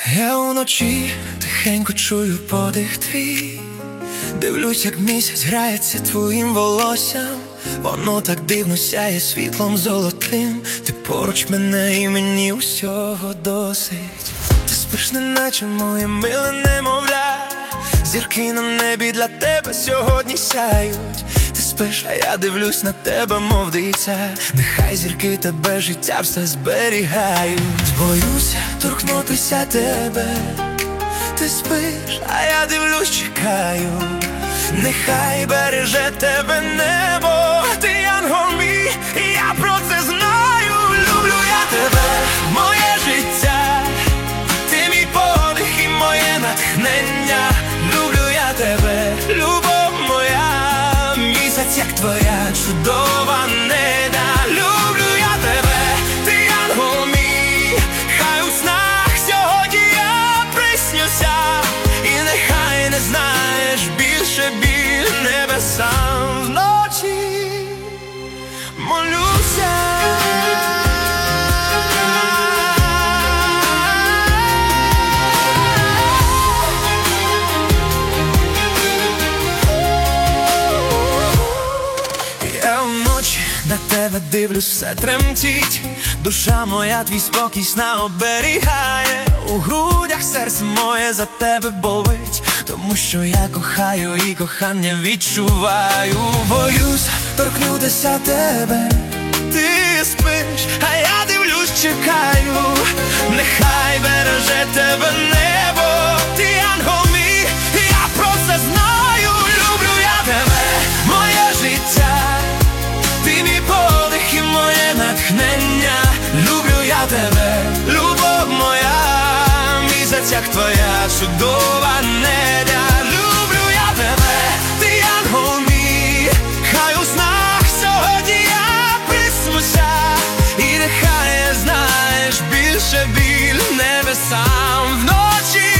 Я уночі тихенько чую подих твій, дивлюсь, як місяць грається твоїм волоссям. Воно так дивно сяє світлом золотим. Ти поруч мене і мені усього досить. Ти спиш, неначе моє миле немовля. Зірки на небі для тебе сьогодні сяють. Ти спиш, а я дивлюсь на тебе, мов дитя. Нехай зірки тебе, життя все зберігають. Боюся торкнутися тебе. Ти спиш, а я дивлюсь, чекаю. Нехай береже тебе небо. Ти янгол мій, і я про це знаю. Люблю я тебе, моє життя. Ти мій подих і моє натхнення. Люблю я тебе, любов моя. Місяць, як твоя чудова неда. Люблю я тебе, ти янгол мій. Хай у снах сьогодні я приснюся. І нехай не знаєш більше біль небесам вночі. Молюся. Я вночі на тебе дивлюсь, все тремтить. Душа моя твій спокій сна оберігає. У грудях серце моє за тебе болить, тому що я кохаю і кохання відчуваю. Боюсь торкнутися тебе. Ти спиш, а я дивлюсь, чекаю. Нехай береже тебе небо. Ти янгол мій, я про це знаю. Люблю я тебе, моє життя. Ти мій подих і моє натхнення. Люблю я тебе, любов моя. Місяць, як твоя чудова неда. Люблю я тебе, ти янгол мій. Хай у снах сьогодні я приснюся. І нехай не знаєш більше біль небесам вночі.